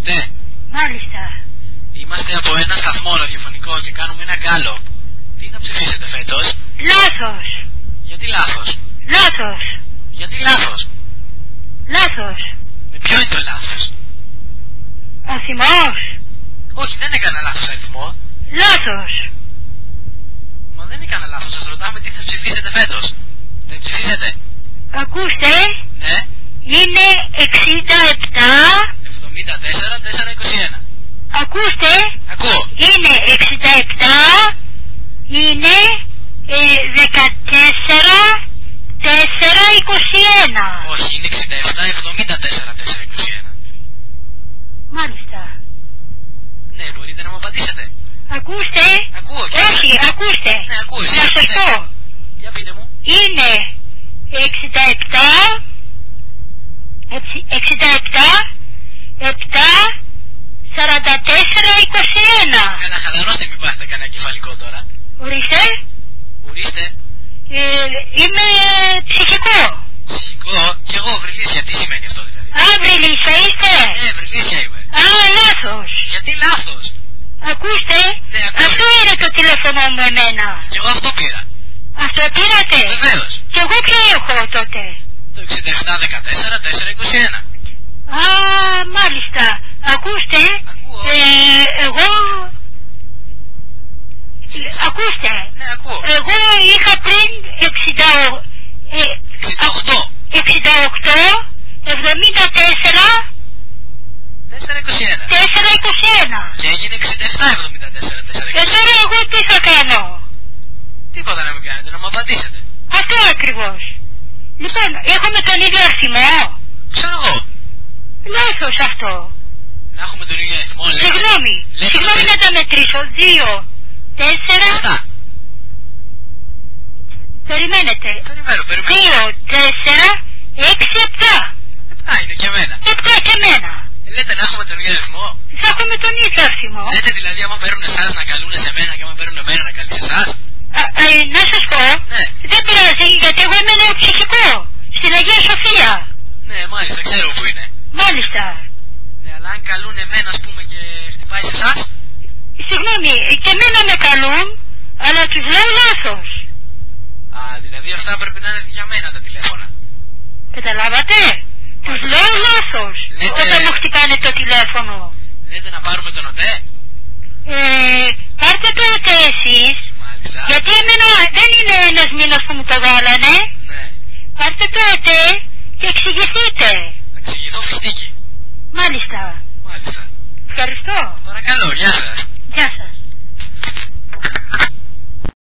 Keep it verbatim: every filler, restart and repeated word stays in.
ακούτε? Μάλιστα. Είμαστε από ένα σταθμό ραδιοφωνικό και κάνουμε ένα γκάλοπ. Τι θα ψηφίσετε φέτος? Λάθος. Γιατί λάθος? Λάθος. Γιατί λάθος? Λάθος. Με ποιο είναι το λάθος? Αθυμός. Όχι, δεν έκανα λάθος αριθμό. Λάθος. Μα δεν έκανα λάθος, σας ρωτάμε τι θα ψηφίσετε φέτος. Δεν ψηφίσετε? Ακούστε. Ναι. Είναι εξήντα επτά. εβδομήντα τέσσερα τετρακόσια είκοσι ένα. Ακούστε. Ακούω. Είναι εξήντα επτά. Είναι ε, δεκατέσσερα τετρακόσια είκοσι ένα. Όχι, είναι εξήντα επτά εβδομήντα τέσσερα τετρακόσια είκοσι ένα. Μάλιστα. Ναι, μπορείτε να μου απαντήσετε. Ακούστε. Ακούω. Όχι, ακούστε. Ναι, ακούω. Να σας πω. Για πείτε μου. Είναι εξήντα επτά, εξήντα επτά, επτά, σαράντα τέσσερα, είκοσι ένα. Καλά, χαλαρώστε, μην πάστε κανένα κεφαλικό τώρα. Ορίστε. Ορίστε. Ε, είμαι ψυχικό. Ψυχικό. Κι εγώ βρυλίσια. Τι σημαίνει αυτό δηλαδή? Α, βρυλίσια είστε. Ναι, βρυλίσια είμαι. Α, λάθος. Γιατί λάθος? Ακούστε. Ναι, ακούω. Αυτό είναι το τηλέφωνο μου εμένα. Κι εγώ αυτό πήρα. Αυτό πήρατε? Βεβαίως. Κι εγώ ποιο έχω τότε? Το εξήντα επτά δεκατέσσερα τετρακόσια είκοσι ένα. Α, μάλιστα. Ακούστε. Ακούω. Ε, εγώ... Ακούστε. Ναι, ακούω. Εγώ είχα πριν εξήντα οκτώ, εξήντα οκτώ, εβδομήντα τέσσερα, τετρακόσια είκοσι ένα. τετρακόσια είκοσι ένα. Και έγινε εξήντα επτά εβδομήντα τέσσερα τετρακόσια είκοσι ένα. Και τώρα εγώ τι θα κάνω? Τίποτα να μην κάνετε, να μου απαντήσετε. Αυτό ακριβώς. Λοιπόν, έχουμε τον ίδιο αριθμό. Ξέρω εγώ. Λάθος αυτό. Να έχουμε τον ίδιο αριθμό, λέτε. Συγγνώμη. Λέτε Συγγνώμη το να τα μετρήσω. Δύο, τέσσερα. Αυτά. Περιμένετε. Περιμένω, περιμένω. Δύο, τέσσερα, έξι, επτά. Επτά είναι και εμένα. Επτά και εμένα. Λέτε να έχουμε τον ίδιο αριθμό. Θα έχουμε τον ίδιο αριθμό. Λέτε δηλαδή άμα παίρνουν εσάς να καλούν σε μένα και άμα παίρνουν εμένα να καλούν σε εσάς. Α, α, να σας πω, Ναι. δεν πειράζει γιατί εγώ έμενα ψυχικό. Στην Αγία Σοφία. Ναι, μάλιστα, ξέρω που είναι. Μάλιστα. Ναι, αλλά αν καλούν εμένα, ας πούμε, και χτυπάει σε εσάς. Συγγνώμη, και εμένα με καλούν, αλλά τους λέω λάθος. Α, δηλαδή αυτά πρέπει να είναι για μένα τα τηλέφωνα. Καταλάβατε? Τους λέω λάθος. Λέτε... Όταν μου χτυπάνε το τηλέφωνο. Λέτε να πάρουμε τον ΟΤΕ. Ε, πάρτε το ΟΤΕ εσείς. Μάλιστα. Γιατί εμένα δεν είναι ένας μήνας που μου το βάλανε. Ναι. Πάρτε το ΟΤΕ και εξηγηθείτε. Θα εξηγηθώ φιστίκι. Μάλιστα. Μάλιστα. Ευχαριστώ. Παρακαλώ, γεια σας.